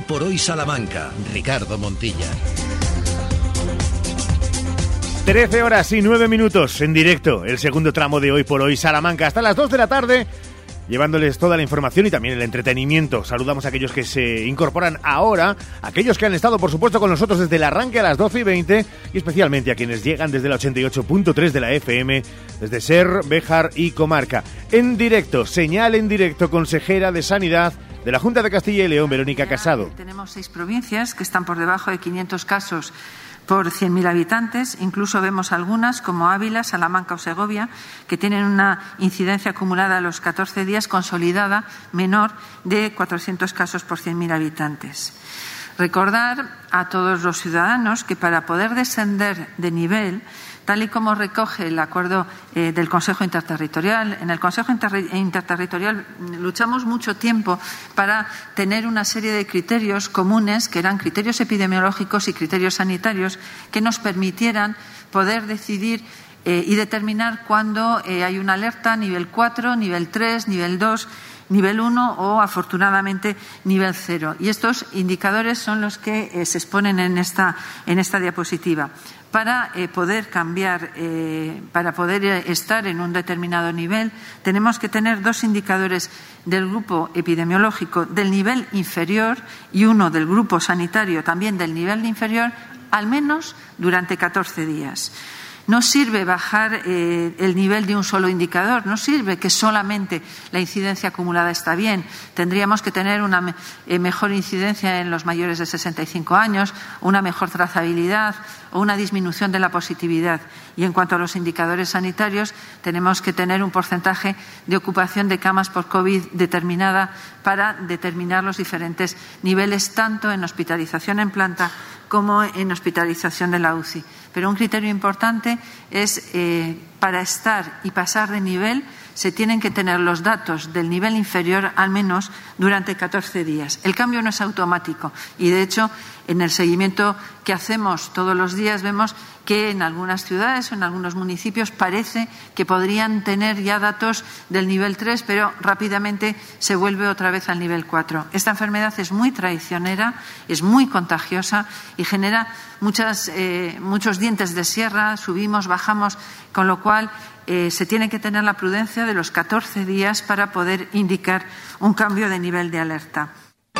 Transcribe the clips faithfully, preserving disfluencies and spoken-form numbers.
por Hoy Salamanca. Ricardo Montilla. trece horas y nueve minutos en directo, el segundo tramo de Hoy por Hoy Salamanca, hasta las dos de la tarde, llevándoles toda la información y también el entretenimiento. Saludamos a aquellos que se incorporan ahora, aquellos que han estado, por supuesto, con nosotros desde el arranque a las doce y veinte, y especialmente a quienes llegan desde la ochenta y ocho punto tres de la F M, desde Ser, Béjar y Comarca. En directo, señal en directo, consejera de Sanidad de la Junta de Castilla y León, Verónica Casado. Tenemos seis provincias que están por debajo de quinientos casos por cien mil habitantes. Incluso vemos algunas, como Ávila, Salamanca o Segovia, que tienen una incidencia acumulada a los catorce días consolidada menor de cuatrocientos casos por cien mil habitantes. Recordar a todos los ciudadanos que para poder descender de nivel, tal y como recoge el acuerdo eh, del Consejo Interterritorial, en el Consejo Inter- Interterritorial luchamos mucho tiempo para tener una serie de criterios comunes, que eran criterios epidemiológicos y criterios sanitarios, que nos permitieran poder decidir eh, y determinar cuándo eh, hay una alerta nivel cuatro, nivel tres, nivel dos, nivel uno o, afortunadamente, nivel cero. Y estos indicadores son los que eh, se exponen en esta, en esta diapositiva. Para eh, poder cambiar, eh, para poder eh, estar en un determinado nivel, tenemos que tener dos indicadores del grupo epidemiológico del nivel inferior y uno del grupo sanitario también del nivel inferior, al menos durante catorce días. No sirve bajar eh, el nivel de un solo indicador, no sirve que solamente la incidencia acumulada está bien. Tendríamos que tener una me- eh, mejor incidencia en los mayores de sesenta y cinco años, una mejor trazabilidad o una disminución de la positividad. Y en cuanto a los indicadores sanitarios, tenemos que tener un porcentaje de ocupación de camas por COVID determinada para determinar los diferentes niveles, tanto en hospitalización en planta como en hospitalización de la U C I. Pero un criterio importante es, eh, para estar y pasar de nivel, se tienen que tener los datos del nivel inferior al menos durante catorce días. El cambio no es automático y, de hecho, en el seguimiento que hacemos todos los días vemos que en algunas ciudades o en algunos municipios parece que podrían tener ya datos del nivel tres, pero rápidamente se vuelve otra vez al nivel cuatro. Esta enfermedad es muy traicionera, es muy contagiosa y genera muchas, eh, muchos dientes de sierra, subimos, bajamos, con lo cual eh, se tiene que tener la prudencia de los catorce días para poder indicar un cambio de nivel de alerta.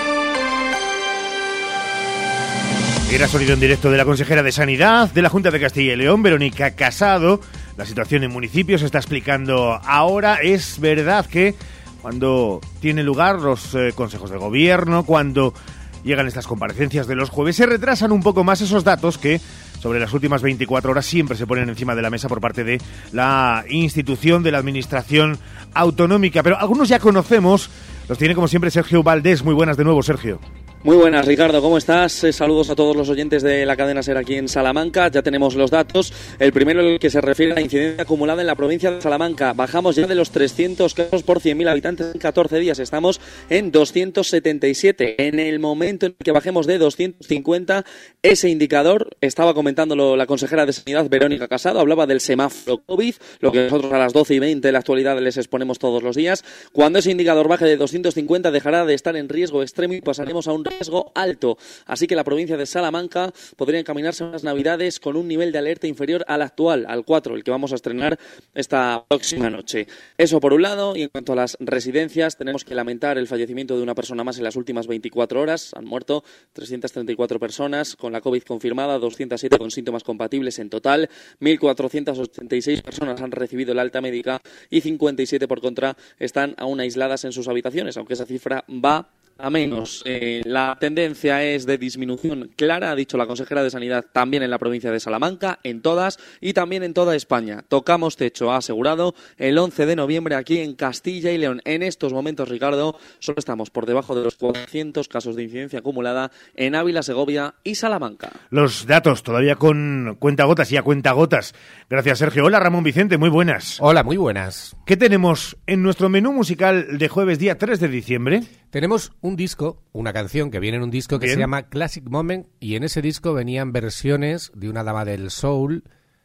Era sonido en directo de la consejera de Sanidad de la Junta de Castilla y León, Verónica Casado. La situación en municipios se está explicando ahora. Es verdad que cuando tienen lugar los eh, consejos de gobierno, cuando llegan estas comparecencias de los jueves, se retrasan un poco más esos datos que sobre las últimas veinticuatro horas siempre se ponen encima de la mesa por parte de la institución de la administración autonómica. Pero algunos ya conocemos, los tiene como siempre Sergio Valdés. Muy buenas de nuevo, Sergio. Muy buenas, Ricardo, ¿cómo estás? Eh, saludos a todos los oyentes de la cadena SER aquí en Salamanca. Ya tenemos los datos. El primero, el que se refiere a la incidencia acumulada en la provincia de Salamanca. Bajamos ya de los trescientos casos por cien mil habitantes en catorce días. Estamos en doscientos setenta y siete. En el momento en que bajemos de doscientos cincuenta, ese indicador, estaba comentándolo la consejera de Sanidad, Verónica Casado, hablaba del semáforo COVID, lo que nosotros a las doce y veinte en la actualidad les exponemos todos los días. Cuando ese indicador baje de doscientos cincuenta, dejará de estar en riesgo extremo y pasaremos a un riesgo alto. Así que la provincia de Salamanca podría encaminarse a unas navidades con un nivel de alerta inferior al actual, al cuatro, el que vamos a estrenar esta próxima noche. Eso por un lado. Y en cuanto a las residencias, tenemos que lamentar el fallecimiento de una persona más en las últimas veinticuatro horas. Han muerto trescientas treinta y cuatro personas con la COVID confirmada, doscientas siete con síntomas compatibles en total, mil cuatrocientas ochenta y seis personas han recibido el alta médica y cincuenta y siete por contra están aún aisladas en sus habitaciones, aunque esa cifra va a menos. Eh, la tendencia es de disminución clara, ha dicho la consejera de Sanidad, también en la provincia de Salamanca, en todas y también en toda España. Tocamos techo, ha asegurado, el once de noviembre aquí en Castilla y León. En estos momentos, Ricardo, solo estamos por debajo de los cuatrocientos casos de incidencia acumulada en Ávila, Segovia y Salamanca. Los datos todavía con cuentagotas y a cuentagotas. Gracias, Sergio. Hola, Ramón Vicente, muy buenas. Hola, muy buenas. ¿Qué tenemos en nuestro menú musical de jueves día tres de diciembre? Tenemos un disco, una canción que viene en un disco que Bien. se llama Classic Moment, y en ese disco venían versiones de una dama del soul,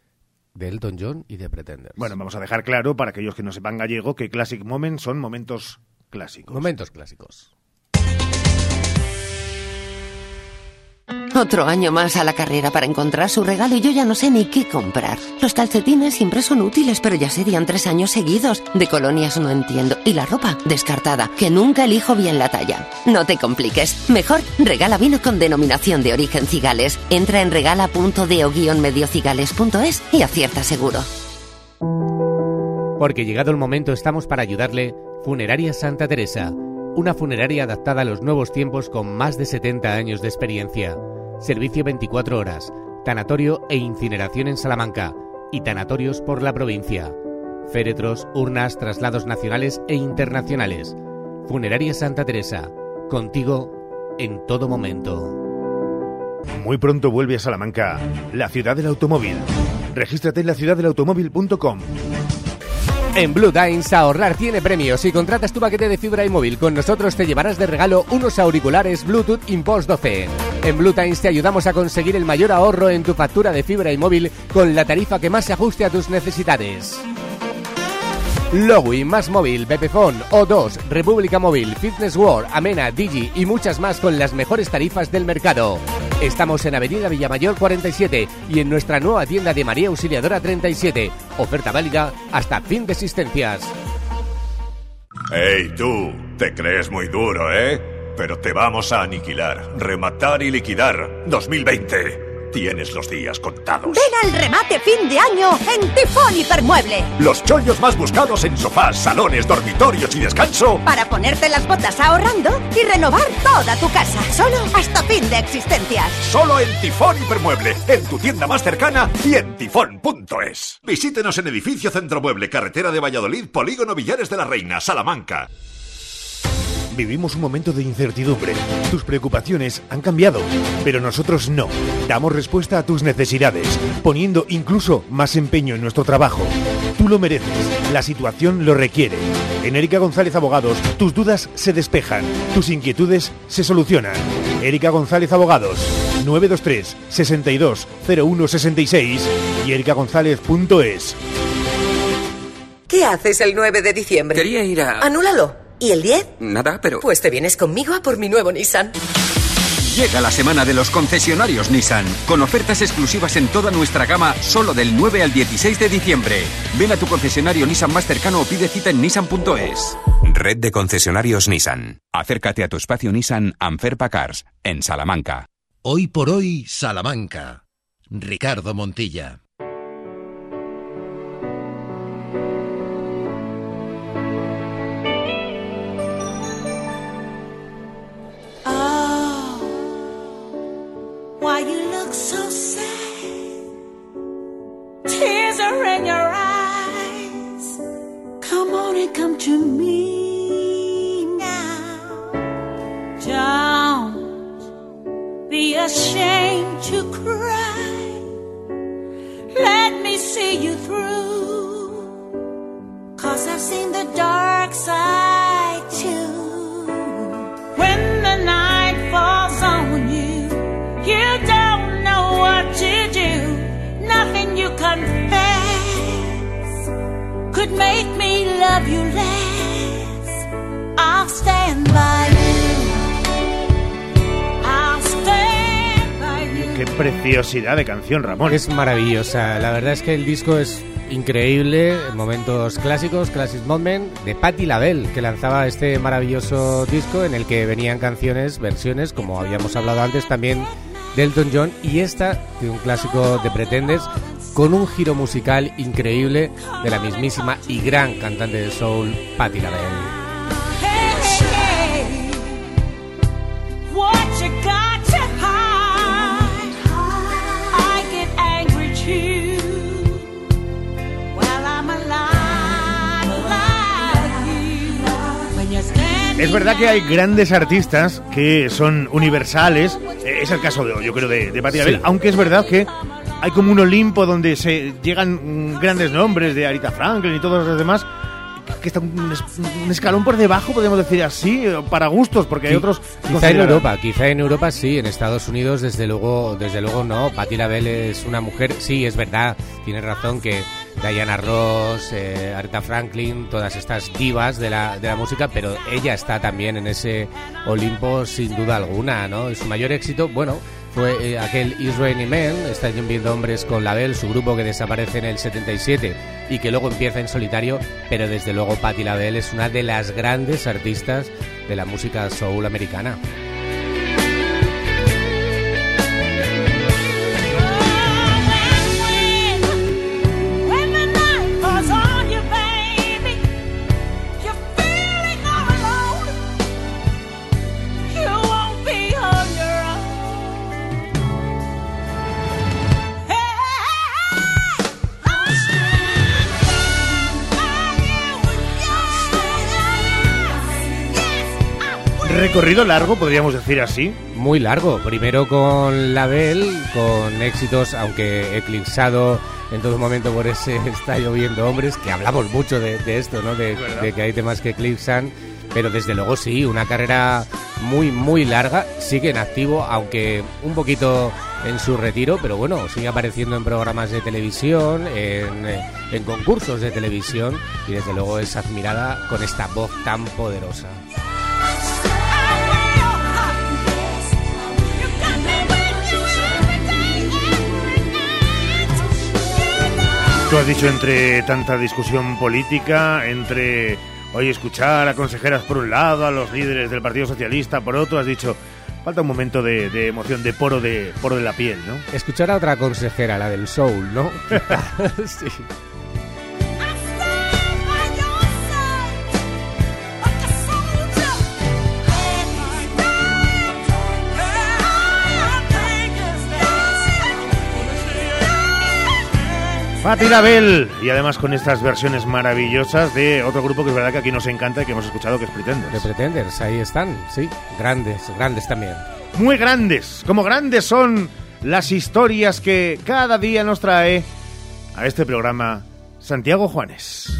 de Elton John y de Pretenders. Bueno, vamos a dejar claro para aquellos que no sepan gallego que Classic Moment son momentos clásicos. Momentos clásicos. Otro año más a la carrera para encontrar su regalo y yo ya no sé ni qué comprar. Los calcetines siempre son útiles, pero ya serían tres años seguidos. De colonias no entiendo. Y la ropa, descartada, que nunca elijo bien la talla. No te compliques. Mejor, regala vino con denominación de origen Cigales. Entra en regala punto deo guion medio cigales punto es y acierta seguro. Porque llegado el momento estamos para ayudarle. Funeraria Santa Teresa. Una funeraria adaptada a los nuevos tiempos con más de setenta años de experiencia. Servicio veinticuatro horas, tanatorio e incineración en Salamanca y tanatorios por la provincia. Féretros, urnas, traslados nacionales e internacionales. Funeraria Santa Teresa, contigo en todo momento. Muy pronto vuelve a Salamanca, la ciudad del automóvil. Regístrate en la ciudad del automóvil punto com. En Blue Times ahorrar tiene premios. Si contratas tu paquete de fibra y móvil con nosotros te llevarás de regalo unos auriculares Bluetooth Impulse doce. En Blue Times te ayudamos a conseguir el mayor ahorro en tu factura de fibra y móvil con la tarifa que más se ajuste a tus necesidades. Lowy, Más Móvil, Bepefon, O dos, República Móvil, Fitness World, Amena, Digi y muchas más con las mejores tarifas del mercado. Estamos en Avenida Villamayor cuarenta y siete y en nuestra nueva tienda de María Auxiliadora treinta y siete. Oferta válida hasta fin de existencias. ¡Ey, tú! Te crees muy duro, ¿eh? Pero te vamos a aniquilar, rematar y liquidar. dos mil veinte. Tienes los días contados. Ven al remate fin de año en Tifón Hipermueble. Los chollos más buscados en sofás, salones, dormitorios y descanso. Para ponerte las botas ahorrando y renovar toda tu casa. Solo hasta fin de existencias. Solo en Tifón Hipermueble, en tu tienda más cercana y en tifón punto es. Visítenos en Edificio Centromueble, carretera de Valladolid, Polígono Villares de la Reina, Salamanca. Vivimos un momento de incertidumbre. Tus preocupaciones han cambiado, pero nosotros no. Damos respuesta a tus necesidades, poniendo incluso más empeño en nuestro trabajo. Tú lo mereces, la situación lo requiere. En Erika González Abogados, tus dudas se despejan, tus inquietudes se solucionan. Erika González Abogados, nueve dos tres, sesenta y dos, cero uno sesenta y seis y erika gonzález punto es. ¿Qué haces el nueve de diciembre? Quería ir a... Anúlalo. ¿Y el diez? Nada, pero... Pues te vienes conmigo a por mi nuevo Nissan. Llega la semana de los concesionarios Nissan, con ofertas exclusivas en toda nuestra gama, solo del nueve al dieciséis de diciembre. Ven a tu concesionario Nissan más cercano o pide cita en nissan punto es. Red de concesionarios Nissan. Acércate a tu espacio Nissan Anferpa Cars, en Salamanca. Hoy por hoy, Salamanca. Ricardo Montilla. Why you look so sad? Tears are in your eyes. Come on and come to me now. Don't be ashamed to cry. Let me see you through. 'Cause I've seen the dark side too. When the night falls on you, you don't know what to do. Nothing you confess could make me love you less. I'll stand by you. I'll stand by you. Qué preciosidad de canción, Ramón. Es maravillosa. La verdad es que el disco es increíble. Momentos clásicos, Classic Moment, de Patti LaBelle, que lanzaba este maravilloso disco en el que venían canciones, versiones, como habíamos hablado antes, también de Elton John, y esta de un clásico de Pretenders con un giro musical increíble de la mismísima y gran cantante de soul Patti LaBelle. Hey, hey, what you got to hide? I get angry too. Well, I'm alive like you. When you're standing. Es verdad que hay grandes artistas que son universales. Es el caso, de, yo creo, de, de Patti LaBelle, sí. Aunque es verdad que hay como un Olimpo donde se llegan grandes nombres de Aretha Franklin y todos los demás, que está un, un escalón por debajo, podemos decir así, para gustos, porque hay otros... Quizá en Europa, quizá en Europa sí, en Estados Unidos desde luego, desde luego no. Patti LaBelle es una mujer, sí, es verdad, tienes razón que Diana Ross, eh, Aretha Franklin, todas estas divas de la, de la música, pero ella está también en ese Olimpo sin duda alguna, ¿no? Y su mayor éxito, bueno, fue eh, aquel It's Raining Men, Están lloviendo hombres con LaBelle, su grupo que desaparece en el setenta y siete y que luego empieza en solitario, pero desde luego Patti LaBelle es una de las grandes artistas de la música soul americana. Recorrido largo, podríamos decir así. Muy largo, primero con LaBelle, con éxitos, aunque eclipsado en todo momento por ese Está lloviendo hombres, que hablamos mucho de, de esto, ¿no? De, de que hay temas que eclipsan, pero desde luego sí, una carrera muy, muy larga, sigue en activo, aunque un poquito en su retiro, pero bueno, sigue apareciendo en programas de televisión, en, en concursos de televisión, y desde luego es admirada con esta voz tan poderosa. Tú has dicho, entre tanta discusión política, entre hoy escuchar a consejeras por un lado, a los líderes del Partido Socialista por otro, has dicho, falta un momento de, de emoción, de poro de poro de la piel, ¿no? Escuchar a otra consejera, la del soul, ¿no? Sí. Patti LaBelle, y además con estas versiones maravillosas de otro grupo que es verdad que aquí nos encanta y que hemos escuchado, que es Pretenders. De Pretenders, ahí están, sí, grandes, grandes también. Muy grandes, como grandes son las historias que cada día nos trae a este programa Santiago Juanes.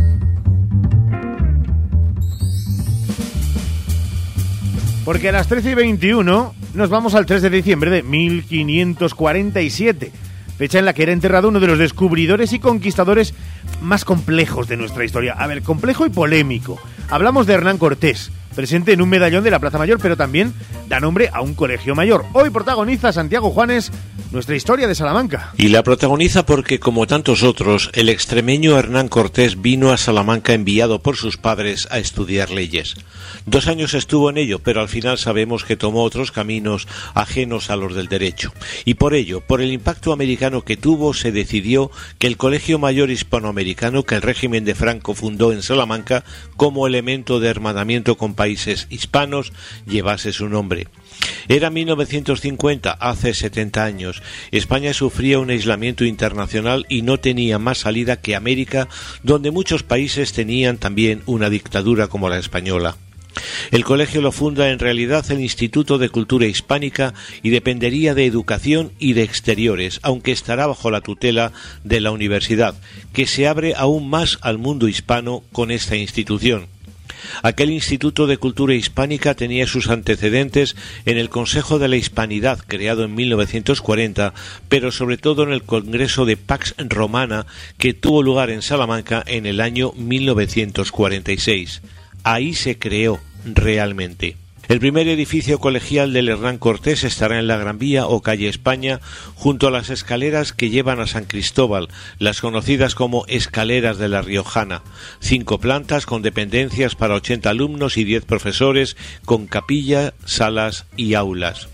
Porque a las trece y veintiuno nos vamos al tres de diciembre de mil quinientos cuarenta y siete, fecha en la que era enterrado uno de los descubridores y conquistadores más complejos de nuestra historia. A ver, complejo y polémico. Hablamos de Hernán Cortés, presente en un medallón de la Plaza Mayor, pero también da nombre a un colegio mayor. Hoy protagoniza Santiago Juanes nuestra historia de Salamanca. Y la protagoniza porque, como tantos otros, el extremeño Hernán Cortés vino a Salamanca enviado por sus padres a estudiar leyes. Dos años estuvo en ello, pero al final sabemos que tomó otros caminos ajenos a los del derecho. Y por ello, por el impacto americano que tuvo, se decidió que el Colegio Mayor Hispanoamericano que el régimen de Franco fundó en Salamanca como elemento de hermanamiento con países hispanos llevase su nombre. Era mil novecientos cincuenta, hace setenta años. España sufría un aislamiento internacional y no tenía más salida que América, donde muchos países tenían también una dictadura como la española. El colegio lo funda en realidad el Instituto de Cultura Hispánica y dependería de Educación y de Exteriores, aunque estará bajo la tutela de la universidad, que se abre aún más al mundo hispano con esta institución. Aquel Instituto de Cultura Hispánica tenía sus antecedentes en el Consejo de la Hispanidad, creado en mil novecientos cuarenta, pero sobre todo en el Congreso de Pax Romana, que tuvo lugar en Salamanca en el año mil novecientos cuarenta y seis. Ahí se creó realmente. El primer edificio colegial del Hernán Cortés estará en la Gran Vía o calle España, junto a las escaleras que llevan a San Cristóbal, las conocidas como escaleras de la Riojana. Cinco plantas con dependencias para ochenta alumnos y diez profesores, con capilla, salas y aulas.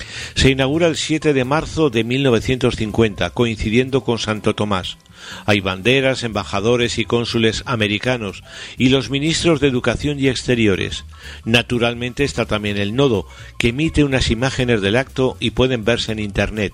Se inaugura el siete de marzo de mil novecientos cincuenta, coincidiendo con Santo Tomás. Hay banderas, embajadores y cónsules americanos y los ministros de Educación y Exteriores. Naturalmente está también el nodo, que emite unas imágenes del acto y pueden verse en Internet.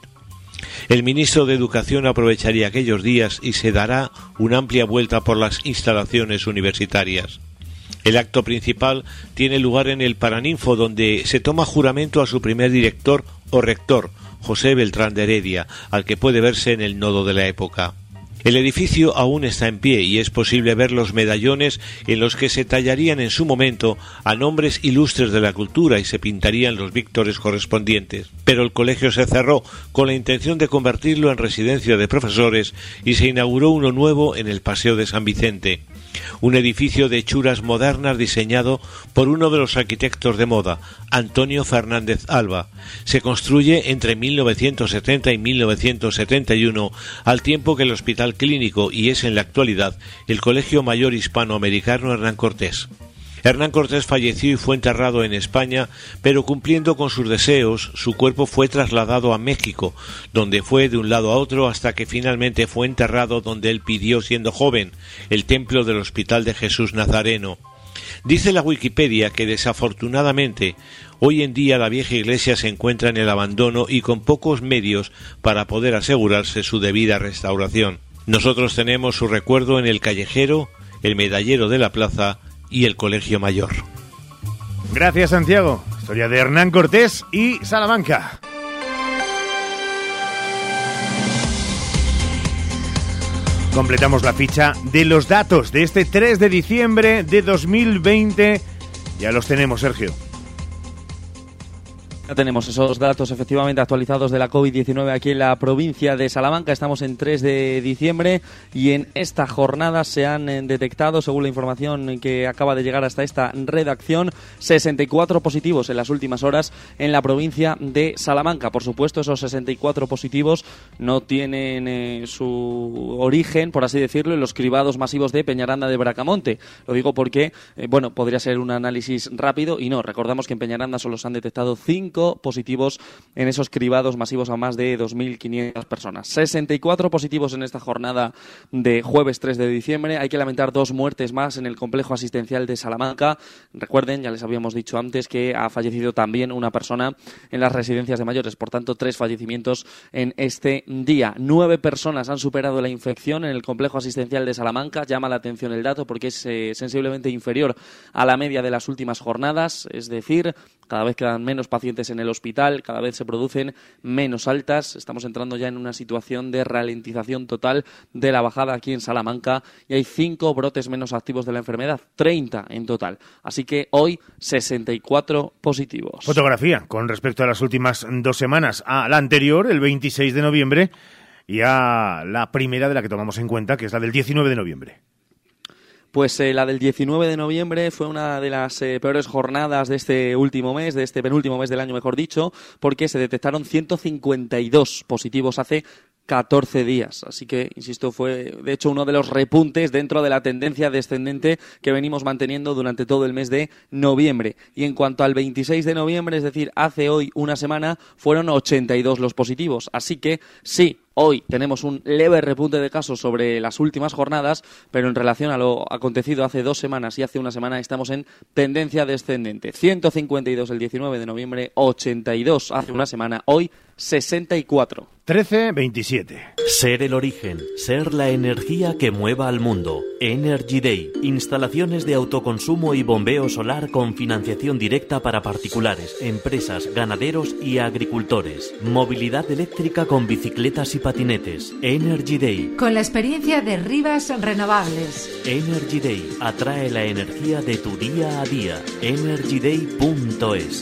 El ministro de Educación aprovecharía aquellos días y se dará una amplia vuelta por las instalaciones universitarias. El acto principal tiene lugar en el Paraninfo, donde se toma juramento a su primer director o rector, José Beltrán de Heredia, al que puede verse en el nodo de la época. El edificio aún está en pie y es posible ver los medallones en los que se tallarían en su momento a nombres ilustres de la cultura y se pintarían los víctores correspondientes. Pero el colegio se cerró con la intención de convertirlo en residencia de profesores y se inauguró uno nuevo en el Paseo de San Vicente. un edificio de hechuras modernas diseñado por uno de los arquitectos de moda, Antonio Fernández Alba. Se construye entre mil novecientos setenta y mil novecientos setenta y uno, al tiempo que el Hospital Clínico, y es en la actualidad el Colegio Mayor Hispanoamericano Hernán Cortés. Hernán Cortés falleció y fue enterrado en España, pero cumpliendo con sus deseos, su cuerpo fue trasladado a México, donde fue de un lado a otro hasta que finalmente fue enterrado donde él pidió siendo joven, el templo del Hospital de Jesús Nazareno. Dice la Wikipedia que desafortunadamente hoy en día la vieja iglesia se encuentra en el abandono y con pocos medios para poder asegurarse su debida restauración. Nosotros tenemos su recuerdo en el callejero, el medallero de la plaza y el Colegio Mayor. Gracias, Santiago. Historia de Hernán Cortés y Salamanca. Completamos la ficha de los datos de este tres de diciembre de dos mil veinte. Ya los tenemos, Sergio. Ya tenemos esos datos efectivamente actualizados de la COVID diecinueve aquí en la provincia de Salamanca. Estamos en tres de diciembre y en esta jornada se han detectado, según la información que acaba de llegar hasta esta redacción, sesenta y cuatro positivos en las últimas horas en la provincia de Salamanca. Por supuesto, esos sesenta y cuatro positivos no tienen eh, su origen, por así decirlo, en los cribados masivos de Peñaranda de Bracamonte. Lo digo porque, eh, bueno, podría ser un análisis rápido y no. Recordamos que en Peñaranda solo se han detectado cinco positivos en esos cribados masivos a más de dos mil quinientas personas. sesenta y cuatro positivos en esta jornada de jueves tres de diciembre. Hay que lamentar dos muertes más en el complejo asistencial de Salamanca. Recuerden, ya les habíamos dicho antes, que ha fallecido también una persona en las residencias de mayores. Por tanto, tres fallecimientos en este día. Nueve personas han superado la infección en el complejo asistencial de Salamanca. Llama la atención el dato porque es eh, sensiblemente inferior a la media de las últimas jornadas. Es decir, cada vez quedan menos pacientes en el hospital, cada vez se producen menos altas. Estamos entrando ya en una situación de ralentización total de la bajada aquí en Salamanca y hay cinco brotes menos activos de la enfermedad, treinta en total. Así que hoy sesenta y cuatro positivos. Fotografía con respecto a las últimas dos semanas, a la anterior, el veintiséis de noviembre, y a la primera de la que tomamos en cuenta, que es la del diecinueve de noviembre. Pues eh, la del diecinueve de noviembre fue una de las eh, peores jornadas de este último mes, de este penúltimo mes del año, mejor dicho, porque se detectaron ciento cincuenta y dos positivos hace catorce días. Así que, insisto, fue de hecho uno de los repuntes dentro de la tendencia descendente que venimos manteniendo durante todo el mes de noviembre. Y en cuanto al veintiséis de noviembre, es decir, hace hoy una semana, fueron ochenta y dos los positivos. Así que sí, hoy tenemos un leve repunte de casos sobre las últimas jornadas, pero en relación a lo acontecido hace dos semanas y hace una semana estamos en tendencia descendente. ciento cincuenta y dos el diecinueve de noviembre, ochenta y dos hace una semana, hoy sesenta y cuatro. trece veintisiete. Ser el origen, ser la energía que mueva al mundo. Energy Day, instalaciones de autoconsumo y bombeo solar con financiación directa para particulares, empresas, ganaderos y agricultores. Movilidad eléctrica con bicicletas y patinetes. Energy Day. Con la experiencia de Rivas Renovables. Energy Day, atrae la energía de tu día a día. energy day punto es.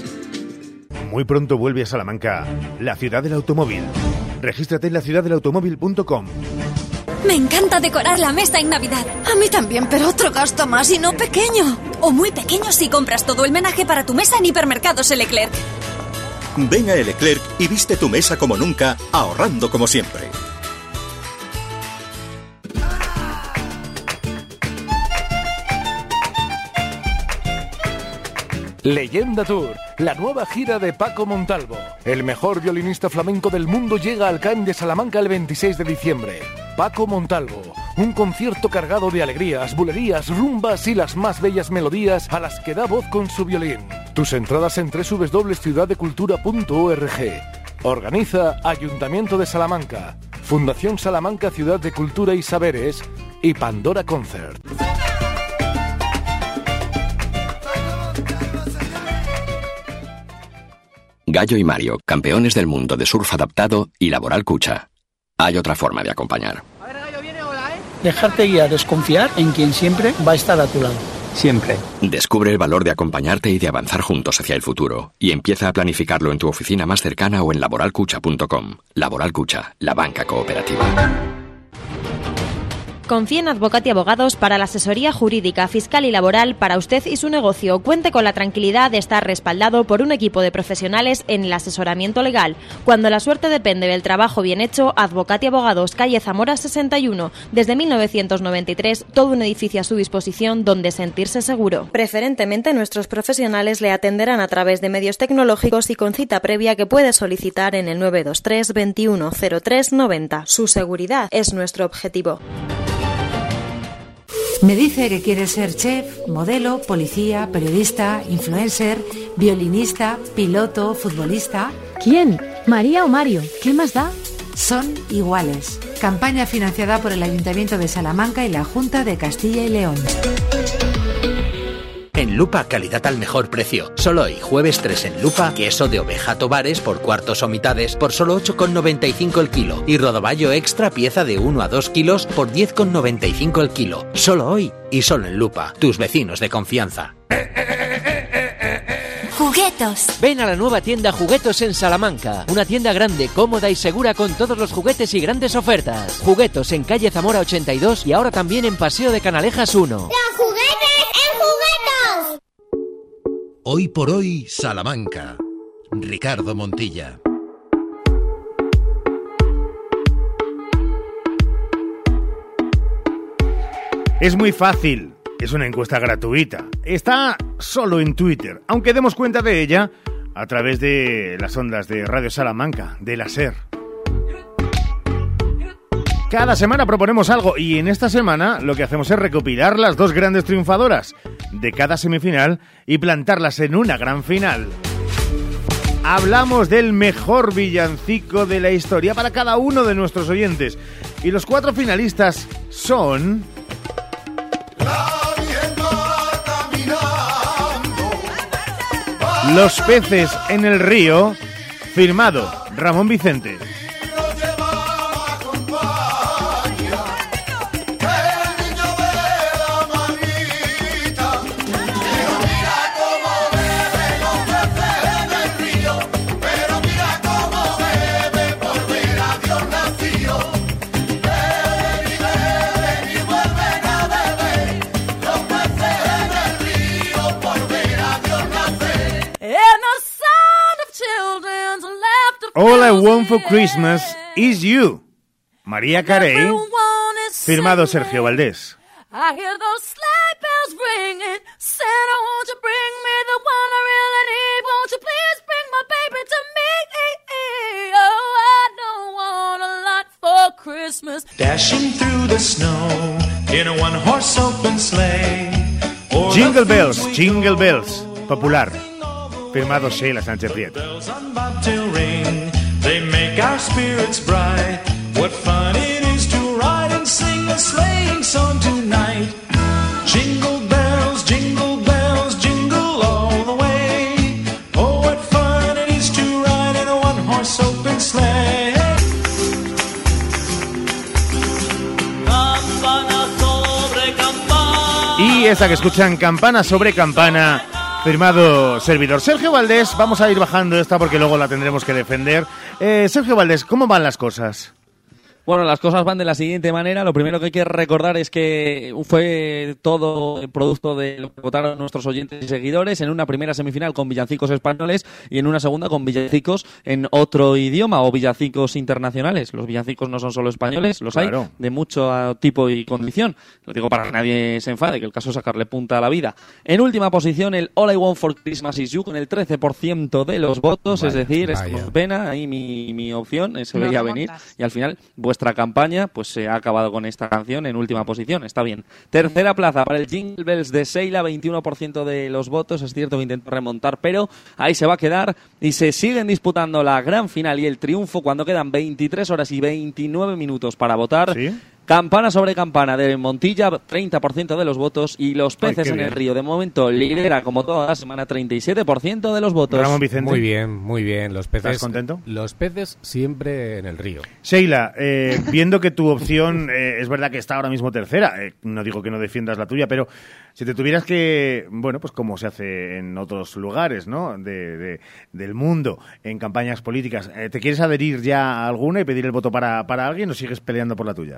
Muy pronto vuelve a Salamanca, la ciudad del automóvil. Regístrate en la ciudad del automóvil punto com. Me encanta decorar la mesa en Navidad. A mí también, pero otro gasto más y no pequeño. O muy pequeño si compras todo el menaje para tu mesa en Hipermercados El Leclerc. Ven a El Leclerc y viste tu mesa como nunca, ahorrando como siempre. Leyenda Tour, la nueva gira de Paco Montalvo. El mejor violinista flamenco del mundo llega al C A E M de Salamanca el veintiséis de diciembre. Paco Montalvo, un concierto cargado de alegrías, bulerías, rumbas y las más bellas melodías a las que da voz con su violín. Tus entradas en doble u doble u doble u punto ciudad de cultura punto org. Organiza Ayuntamiento de Salamanca, Fundación Salamanca Ciudad de Cultura y Saberes y Pandora Concert. Gallo y Mario, campeones del mundo de surf adaptado y Laboral Cucha. Hay otra forma de acompañar. Dejarte guiar, desconfiar en quien siempre va a estar a tu lado. Siempre. Descubre el valor de acompañarte y de avanzar juntos hacia el futuro. Y empieza a planificarlo en tu oficina más cercana o en laboral cucha punto com. Laboral Cucha, la banca cooperativa. Confíe en Advocati Abogados para la asesoría jurídica, fiscal y laboral para usted y su negocio. Cuente con la tranquilidad de estar respaldado por un equipo de profesionales en el asesoramiento legal. Cuando la suerte depende del trabajo bien hecho, Advocati Abogados, calle Zamora sesenta y uno. Desde mil novecientos noventa y tres, todo un edificio a su disposición donde sentirse seguro. Preferentemente, nuestros profesionales le atenderán a través de medios tecnológicos y con cita previa que puede solicitar en el nueve dos tres, veintiuno, cero tres, noventa. Su seguridad es nuestro objetivo. Me dice que quiere ser chef, modelo, policía, periodista, influencer, violinista, piloto, futbolista. ¿Quién? ¿María o Mario? ¿Qué más da? Son iguales. Campaña financiada por el Ayuntamiento de Salamanca y la Junta de Castilla y León. En Lupa, calidad al mejor precio. Solo hoy, jueves tres en Lupa, queso de oveja Tobares por cuartos o mitades por solo ocho con noventa y cinco el kilo. Y rodaballo extra pieza de uno a dos kilos por diez con noventa y cinco el kilo. Solo hoy y solo en Lupa, tus vecinos de confianza. Juguetos. Ven a la nueva tienda Juguetos en Salamanca. Una tienda grande, cómoda y segura con todos los juguetes y grandes ofertas. Juguetos en calle Zamora ochenta y dos y ahora también en Paseo de Canalejas uno. ¡Los juguetes en Juguetos! Hoy por hoy, Salamanca. Ricardo Montilla. Es muy fácil. Es una encuesta gratuita. Está solo en Twitter, aunque demos cuenta de ella a través de las ondas de Radio Salamanca, de la SER. Cada semana proponemos algo y en esta semana lo que hacemos es recopilar las dos grandes triunfadoras de cada semifinal y plantarlas en una gran final. Hablamos del mejor villancico de la historia para cada uno de nuestros oyentes y los cuatro finalistas son... Los peces en el río, firmado Ramón Vicente. All I Want for Christmas is You. María Carey, firmado Sergio Valdés. I hear those sleigh bells ringing. Santa, won't you bring me the one I really need? Won't you please bring my baby to me? Oh, I don't want a lot for Christmas. Dashing through the snow in a one-horse open sleigh. Jingle Bells, Jingle Bells, popular. Firmado Sheila Sánchez Prieto. They make our spirits bright. What fun it is to ride and sing a sleighing song tonight. Jingle bells, jingle bells, jingle all the way. Oh, what fun it is to ride in a one-horse open sleigh. Campana sobre campana. Y esa que escuchan, Campana sobre Campana, firmado servidor Sergio Valdés. Vamos a ir bajando esta porque luego la tendremos que defender. Eh, Sergio Valdés, ¿cómo van las cosas? Bueno, las cosas van de la siguiente manera. Lo primero que hay que recordar es que fue todo producto de lo que votaron nuestros oyentes y seguidores en una primera semifinal con villancicos españoles y en una segunda con villancicos en otro idioma o villancicos internacionales. Los villancicos no son solo españoles, los claro. hay de mucho tipo y condición. Lo digo para que nadie se enfade, que el caso es sacarle punta a la vida. En última posición, el All I Want for Christmas is You con el trece por ciento de los votos, vaya, es decir, vaya. Es pena, ahí mi, mi opción se veía venir y al final vuestra campaña pues se ha acabado con esta canción en última posición, está bien. Tercera plaza para el Jingle Bells de Sheila, veintiuno por ciento de los votos, es cierto que intentó remontar, pero ahí se va a quedar y se siguen disputando la gran final y el triunfo cuando quedan veintitrés horas y veintinueve minutos para votar. ¿Sí? Campana sobre Campana de Montilla, treinta por ciento de los votos y Los peces Ay, en bien. el río de momento lidera como toda la semana treinta y siete por ciento de los votos. Ramón Vicente. Muy bien, muy bien. Los peces. ¿Estás contento? Los peces siempre en el río. Sheila, eh, viendo que tu opción eh, es verdad que está ahora mismo tercera, eh, no digo que no defiendas la tuya, pero si te tuvieras que, bueno, pues como se hace en otros lugares, ¿no? De, de, del mundo, en campañas políticas, eh, ¿te quieres adherir ya a alguna y pedir el voto para, para alguien o sigues peleando por la tuya?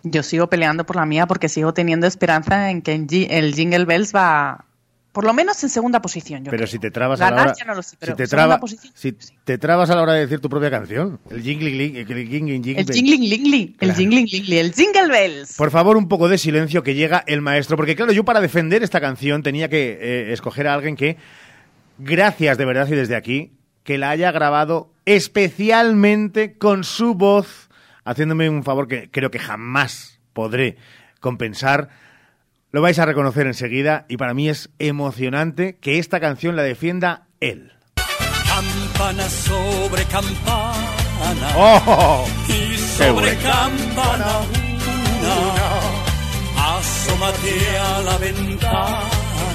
Yo sigo peleando por la mía porque sigo teniendo esperanza en que el Jingle Bells va, por lo menos en segunda posición. Yo pero creo. si te trabas Ganar, a la hora, ya no lo sé, pero si te segunda traba, posición, si sí. te trabas a la hora de decir tu propia canción, el jingling, el jingling, jingling, el jingling, jingling, el jingling, jingling, el Jingle Bells. Por favor, un poco de silencio, que llega el maestro, porque claro, yo para defender esta canción tenía que eh, escoger a alguien que, gracias de verdad y desde aquí, que la haya grabado especialmente con su voz, haciéndome un favor que creo que jamás podré compensar. Lo vais a reconocer enseguida y para mí es emocionante que esta canción la defienda él. Campana sobre campana. ¡Oh! Y sobre campana una. Asómate a la ventana.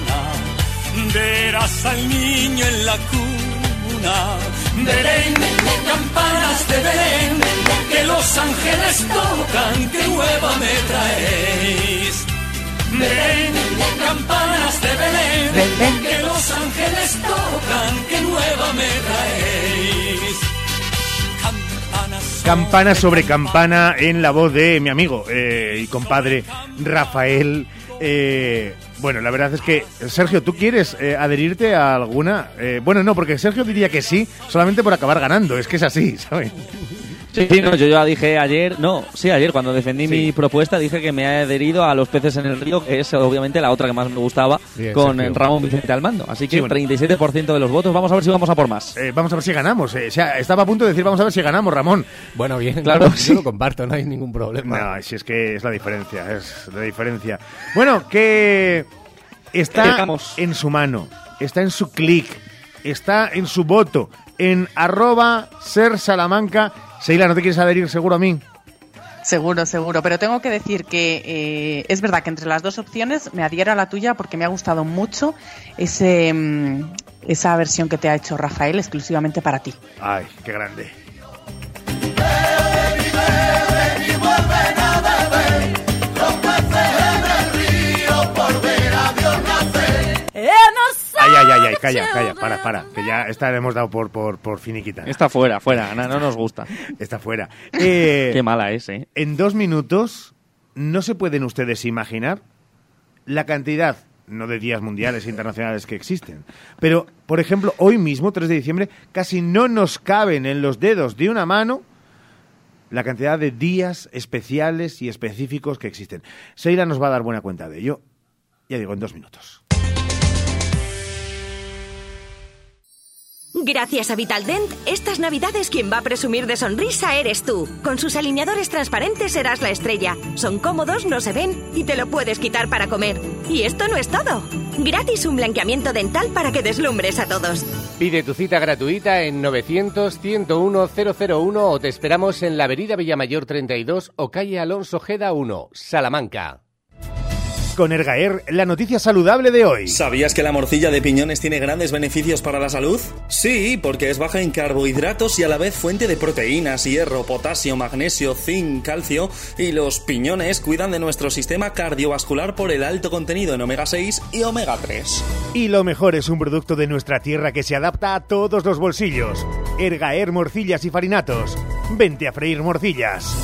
Verás al niño en la cuna. Belén, campanas de Belén, que los ángeles tocan, que nueva me traéis. Belén, campanas de Belén, Belén, que los ángeles tocan, que nueva me traéis. Campana sobre, campana sobre campana en la voz de mi amigo eh, y compadre Rafael. Eh, bueno, la verdad es que, Sergio, ¿tú quieres eh, adherirte a alguna? Eh, bueno, no, porque Sergio diría que sí, solamente por acabar ganando, es que es así, ¿sabes? Sí, no, yo ya dije ayer, no, sí, ayer cuando defendí sí. mi propuesta dije que me he adherido a Los peces en el río, que es obviamente la otra que más me gustaba, bien, con Sergio. Ramón Vicente al mando. Así que sí, bueno. treinta y siete por ciento de los votos. Vamos a ver si vamos a por más. Eh, vamos a ver si ganamos. Eh. O sea, estaba a punto de decir vamos a ver si ganamos, Ramón. Bueno, bien, claro, claro sí. Yo lo comparto, no hay ningún problema. No, si es que es la diferencia, es la diferencia. Bueno, que está Llegamos. en su mano, está en su clic, está en su voto, en arroba ser Salamanca. Seila, ¿no te quieres adherir seguro a mí? Seguro, seguro, pero tengo que decir que eh, es verdad que entre las dos opciones me adhiero a la tuya porque me ha gustado mucho ese, mm, esa versión que te ha hecho Rafael exclusivamente para ti. Ay, qué grande. Ay, ay, ay, ay, calla, calla, para, para, que ya esta le hemos dado por, por, por finiquita. Está fuera, fuera, no, no nos gusta. Está fuera. Eh, Qué mala es, ¿eh? En dos minutos no se pueden ustedes imaginar la cantidad, no de días mundiales e internacionales que existen, pero, por ejemplo, hoy mismo, tres de diciembre, casi no nos caben en los dedos de una mano la cantidad de días especiales y específicos que existen. Seila nos va a dar buena cuenta de ello, ya digo, en dos minutos. Gracias a Vitaldent, estas navidades quien va a presumir de sonrisa eres tú. Con sus alineadores transparentes serás la estrella. Son cómodos, no se ven y te lo puedes quitar para comer. Y esto no es todo. Gratis un blanqueamiento dental para que deslumbres a todos. Pide tu cita gratuita en novecientos, ciento uno, cero cero uno o te esperamos en la avenida Villamayor treinta y dos o calle Alonso Ojeda uno, Salamanca. Con Ergaer, la noticia saludable de hoy. ¿Sabías que la morcilla de piñones tiene grandes beneficios para la salud? Sí, porque es baja en carbohidratos y a la vez fuente de proteínas, hierro, potasio, magnesio, zinc, calcio, y los piñones cuidan de nuestro sistema cardiovascular por el alto contenido en omega seis y omega tres. Y lo mejor, es un producto de nuestra tierra que se adapta a todos los bolsillos. Ergaer morcillas y farinatos. Vente a freír morcillas.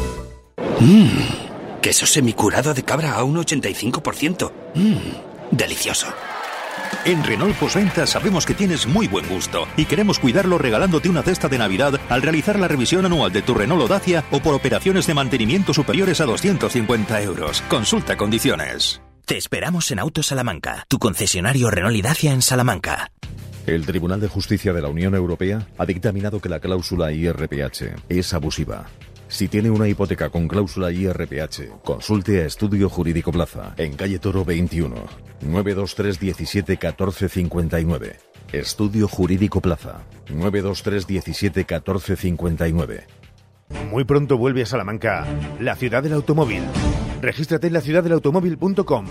Mmm. Queso semicurado de cabra a un ochenta y cinco por ciento. Mmm, delicioso. En Renault Postventa sabemos que tienes muy buen gusto y queremos cuidarlo regalándote una cesta de Navidad al realizar la revisión anual de tu Renault o Dacia o por operaciones de mantenimiento superiores a doscientos cincuenta euros. Consulta condiciones. Te esperamos en Auto Salamanca, tu concesionario Renault y Dacia en Salamanca. El Tribunal de Justicia de la Unión Europea ha dictaminado que la cláusula I R P H es abusiva. Si tiene una hipoteca con cláusula I R P H, consulte a Estudio Jurídico Plaza, en calle Toro veintiuno, nueve dos tres diecisiete catorce cincuenta y nueve. Estudio Jurídico Plaza, nueve dos tres diecisiete catorce cincuenta y nueve. Muy pronto vuelve a Salamanca, la ciudad del automóvil. Regístrate en la ciudad del automóvil punto com.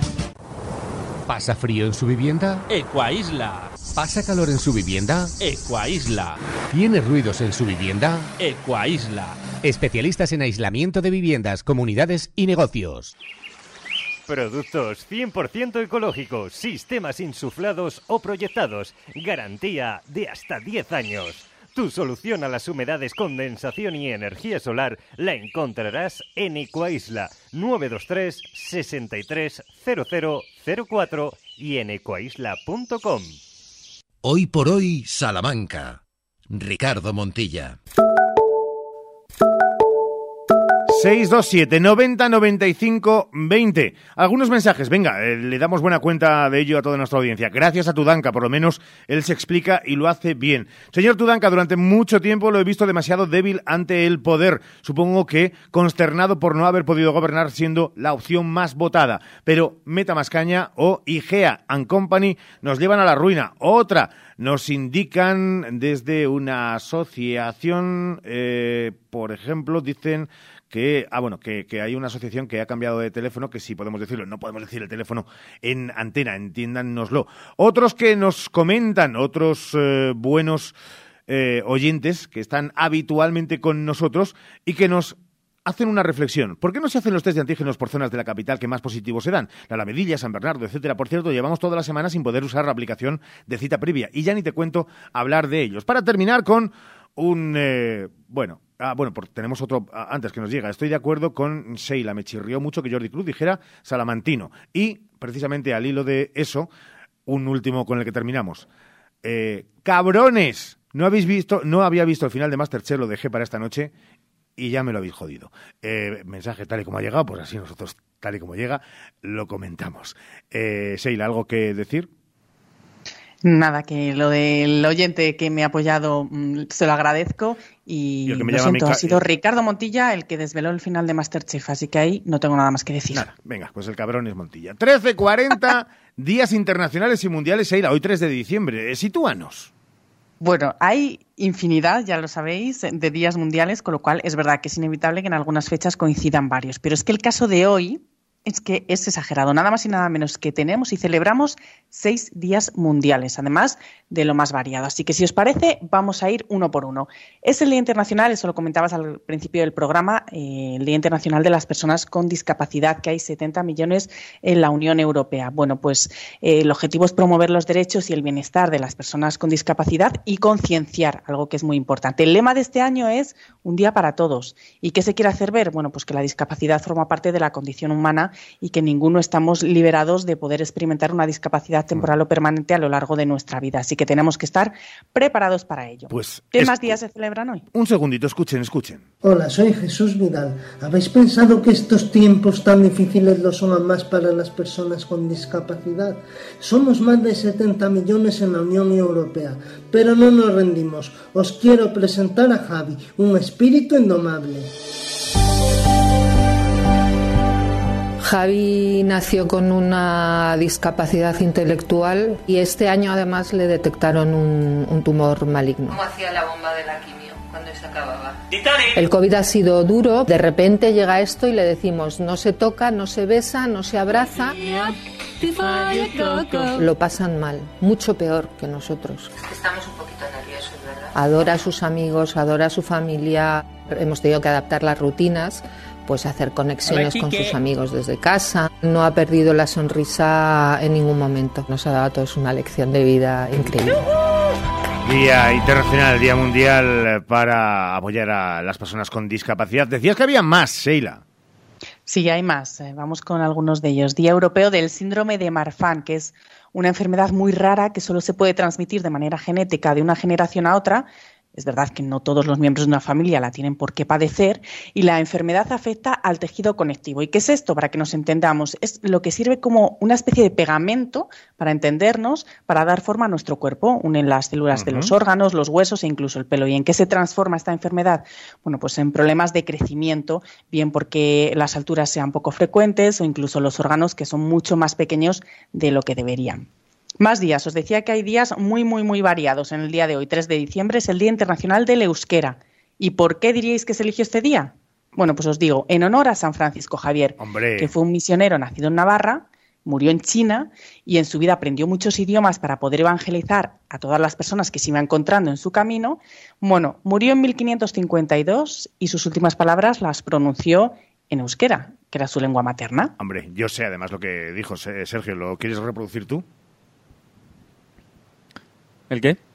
¿Pasa frío en su vivienda? Ecuaisla. ¿Pasa calor en su vivienda? Ecuaisla. ¿Tiene ruidos en su vivienda? Ecuaisla. Especialistas en aislamiento de viviendas, comunidades y negocios. Productos cien por ciento ecológicos, sistemas insuflados o proyectados, garantía de hasta diez años. Tu solución a las humedades, condensación y energía solar la encontrarás en Ecoaisla nueve dos tres, sesenta y tres, cero cero cero cuatro y en ecoaisla punto com. Hoy por hoy, Salamanca. Ricardo Montilla. seis dos siete, noventa, noventa y cinco, veinte. Algunos mensajes, venga, eh, le damos buena cuenta de ello a toda nuestra audiencia. Gracias a Tudanka, por lo menos él se explica y lo hace bien. Señor Tudanka, durante mucho tiempo lo he visto demasiado débil ante el poder. Supongo que consternado por no haber podido gobernar siendo la opción más votada. Pero Meta Mascaña o Igea and Company nos llevan a la ruina. Otra, nos indican desde una asociación, eh, por ejemplo, dicen... que ah bueno que, que hay una asociación que ha cambiado de teléfono, que sí podemos decirlo, no podemos decir el teléfono en antena, entiéndanoslo. Otros que nos comentan, otros eh, buenos eh, oyentes que están habitualmente con nosotros y que nos hacen una reflexión. ¿Por qué no se hacen los test de antígenos por zonas de la capital que más positivos se dan? La Alamedilla, San Bernardo, etcétera. Por cierto, llevamos toda la semana sin poder usar la aplicación de cita previa y ya ni te cuento hablar de ellos. Para terminar con un eh, bueno Ah, bueno, por, tenemos otro ah, antes que nos llega. Estoy de acuerdo con Sheila. Me chirrió mucho que Jordi Cruz dijera salamantino. Y, precisamente al hilo de eso, un último con el que terminamos. Eh, ¡Cabrones! No habéis visto, no había visto el final de MasterChef, lo dejé para esta noche y ya me lo habéis jodido. Eh, mensaje tal y como ha llegado, pues así nosotros, tal y como llega, lo comentamos. Eh, Sheila, ¿algo que decir? Nada, que lo del oyente que me ha apoyado mmm, se lo agradezco y, y lo siento, ca- ha sido Ricardo Montilla el que desveló el final de MasterChef, así que ahí no tengo nada más que decir. Nada, venga, pues el cabrón es Montilla. trece cuarenta, días internacionales y mundiales, Sheila, hoy tres de diciembre, sitúanos. Bueno, hay infinidad, ya lo sabéis, de días mundiales, con lo cual es verdad que es inevitable que en algunas fechas coincidan varios, pero es que el caso de hoy es que es exagerado, nada más y nada menos que tenemos y celebramos seis días mundiales, además de lo más variado. Así que si os parece, vamos a ir uno por uno. Es el Día Internacional, eso lo comentabas al principio del programa, eh, el Día Internacional de las Personas con Discapacidad, que hay setenta millones en la Unión Europea. Bueno, pues eh, el objetivo es promover los derechos y el bienestar de las personas con discapacidad y concienciar, algo que es muy importante. El lema de este año es un día para todos. ¿Y qué se quiere hacer ver? Bueno, pues que la discapacidad forma parte de la condición humana y que ninguno estamos liberados de poder experimentar una discapacidad temporal o permanente a lo largo de nuestra vida. Así que tenemos que estar preparados para ello. Pues ¿Qué es... más días se celebran hoy? Un segundito, escuchen, escuchen. Hola, soy Jesús Vidal. ¿Habéis pensado que estos tiempos tan difíciles lo son más para las personas con discapacidad? Somos más de setenta millones en la Unión Europea, pero no nos rendimos. Os quiero presentar a Javi, un espíritu indomable. Javi nació con una discapacidad intelectual y este año además le detectaron un, un tumor maligno. ¿Cómo hacía la bomba de la quimio cuando se acababa? El COVID ha sido duro, de repente llega esto y le decimos no se toca, no se besa, no se abraza. Lo pasan mal, mucho peor que nosotros. Es que estamos un poquito nerviosos, ¿verdad? Adora a sus amigos, adora a su familia, hemos tenido que adaptar las rutinas, pues hacer conexiones con sus amigos desde casa. No ha perdido la sonrisa en ningún momento. Nos ha dado a todos una lección de vida increíble. Día Internacional, Día Mundial para apoyar a las personas con discapacidad. Decías que había más, Sheila. Sí, hay más. Vamos con algunos de ellos. Día Europeo del Síndrome de Marfan, que es una enfermedad muy rara que solo se puede transmitir de manera genética de una generación a otra. Es verdad que no todos los miembros de una familia la tienen por qué padecer y la enfermedad afecta al tejido conectivo. ¿Y qué es esto? Para que nos entendamos, es lo que sirve como una especie de pegamento para entendernos, para dar forma a nuestro cuerpo. Unen las células uh-huh. de los órganos, los huesos e incluso el pelo. ¿Y en qué se transforma esta enfermedad? Bueno, pues en problemas de crecimiento, bien porque las alturas sean poco frecuentes o incluso los órganos que son mucho más pequeños de lo que deberían. Más días. Os decía que hay días muy, muy, muy variados. En el día de hoy, tres de diciembre, es el Día Internacional del Euskera. ¿Y por qué diríais que se eligió este día? Bueno, pues os digo, en honor a San Francisco Javier, ¡Hombre! Que fue un misionero nacido en Navarra, murió en China y en su vida aprendió muchos idiomas para poder evangelizar a todas las personas que se iba encontrando en su camino. Bueno, murió en mil quinientos cincuenta y dos y sus últimas palabras las pronunció en euskera, que era su lengua materna. Hombre, yo sé además lo que dijo Sergio. ¿Lo quieres reproducir tú? ¿El qué?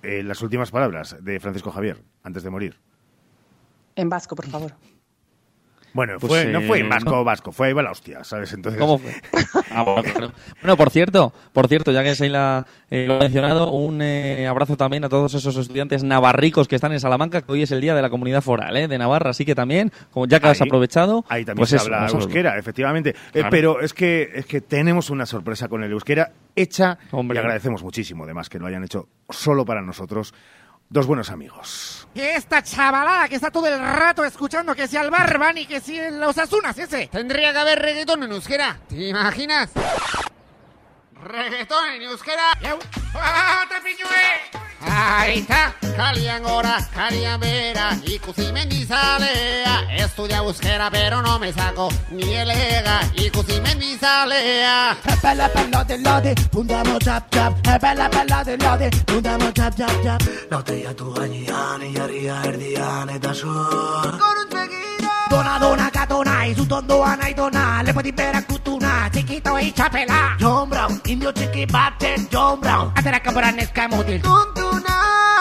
eh, las últimas palabras de Francisco Javier, antes de morir. En vasco, por favor. Bueno, Pues, fue, eh, no fue en vasco no. vasco, fue ahí va la hostia, ¿sabes? Entonces... ¿Cómo fue? Ah, bueno, claro. Bueno, por cierto, por cierto, ya que Seila eh, lo ha mencionado, un eh, abrazo también a todos esos estudiantes navarricos que están en Salamanca, que hoy es el día de la comunidad foral, ¿eh? De Navarra, así que también, como ya que has Ahí- aprovechado, Ahí también pues se eso, habla un saludo. euskera, efectivamente. Eh, Claro. pero es que, es que tenemos una sorpresa con el euskera hecha Hombre. y agradecemos muchísimo, además, que lo hayan hecho solo para nosotros, dos buenos amigos. Esta chavalada que está todo el rato escuchando que si al Barban y que si los Asunas ese. Tendría que haber reggaetón en euskera. ¿Te imaginas? Reggaetón en euskera. Yau. ¡Ah, te piñué! Aita, kalian gora, kalian bera, ikusi mendizalea. Estudia euskera pero no me saco ni el ega, ikusi mendizalea. Pela pela de lade, pundamo chap chap. Pela pela de lade, pundamo chap chap chap. Lauteia tu gainean, iarria erdian eta zur. Dona dona katona, izutondoa nahi dona. Lepoti berak kutuna, txikito itxapela. John Brown, indio txiki baten John Brown. Atera kanporan neska mutil. Tuntuna.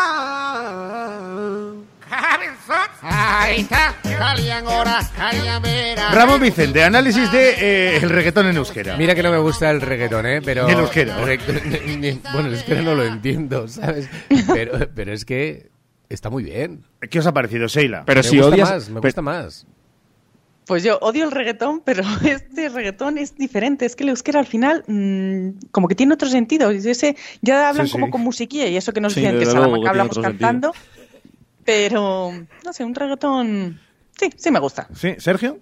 Cabezot. Aita, kalian gora, kalian bera. Ramón Vicente, análisis de eh, el reggaetón en euskera. Mira que no me gusta el reggaetón, ¿eh? Pero... Ni el euskera. Re- ni- ni- bueno, el euskera no lo entiendo, ¿sabes? Pero, pero es que está muy bien. ¿Qué os ha parecido, Seila? Pero me si gusta odias... más, me pero- gusta más. Pues yo odio el reggaetón, pero este reggaetón es diferente. Es que el euskera al final mmm, como que tiene otro sentido. Y ese, ya hablan Sí, como sí. con musiquilla y eso que nos Sí, decían que en desde luego que Salamanca tiene hablamos otro cantando. Pero, no sé, un reggaetón... Sí, sí me gusta. ¿Sí? ¿Sergio?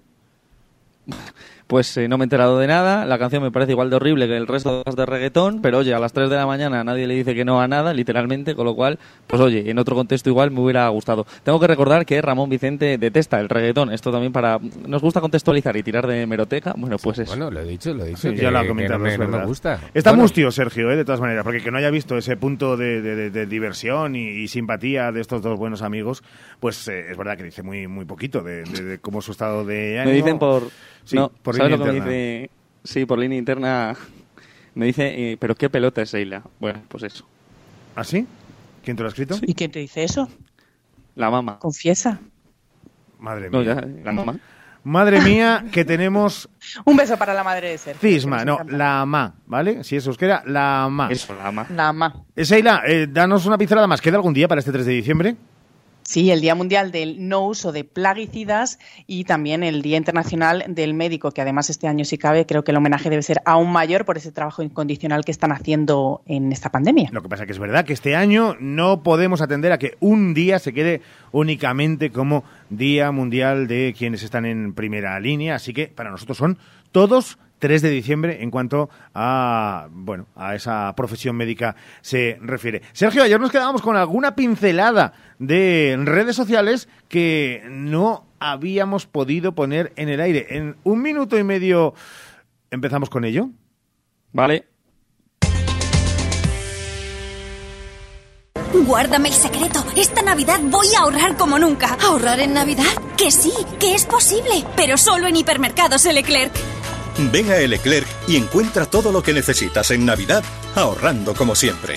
Pues eh, no me he enterado de nada, la canción me parece igual de horrible que el resto de las de reggaetón, pero oye, a las tres de la mañana nadie le dice que no a nada, literalmente, con lo cual, pues oye, en otro contexto igual me hubiera gustado. Tengo que recordar que Ramón Vicente detesta el reggaetón, esto también para... Nos gusta contextualizar y tirar de meroteca, bueno, pues eso. Bueno, lo he dicho, lo he dicho. Sí, que, ya lo ha que comentado, no me, es no me verdad. gusta. Está Bueno, mustio, Sergio, ¿eh? De todas maneras, porque que no haya visto ese punto de, de- de- de diversión y, y simpatía de estos dos buenos amigos, pues eh, es verdad que dice muy muy poquito de, de- de cómo es su estado de ánimo. Me dicen por... Sí, no, por ¿sabes línea lo que me interna. dice? Sí, por línea interna me dice, eh, pero qué pelota es Seila. Bueno, pues eso. ¿Ah, sí? ¿Quién te lo ha escrito? ¿Y quién te dice eso? La mamá. Confiesa. Madre No, mía. ya, la mamá. Madre mía, que tenemos Un beso para la madre de Sergio. cisma, que no, nos encanta. la ama, ¿vale? Si es euskera, la ama. Eso, la mamá. La ama. Eh, Seila, eh, danos una pincelada más. ¿Queda algún día para este tres de diciembre? Sí, el Día Mundial del No Uso de Plaguicidas y también el Día Internacional del Médico, que además este año, si cabe, creo que el homenaje debe ser aún mayor por ese trabajo incondicional que están haciendo en esta pandemia. Lo que pasa que es verdad que este año no podemos atender a que un día se quede únicamente como Día Mundial de quienes están en primera línea, así que para nosotros son todos tres de diciembre en cuanto a, bueno, a esa profesión médica se refiere. Sergio, ayer nos quedábamos con alguna pincelada de redes sociales que no habíamos podido poner en el aire. En un minuto y medio empezamos con ello. Vale. Guárdame el secreto. Esta Navidad voy a ahorrar como nunca. ¿Ahorrar en Navidad? Que sí, que es posible. Pero solo en Hipermercados El Leclerc. Ven a El Leclerc y encuentra todo lo que necesitas en Navidad, ahorrando como siempre.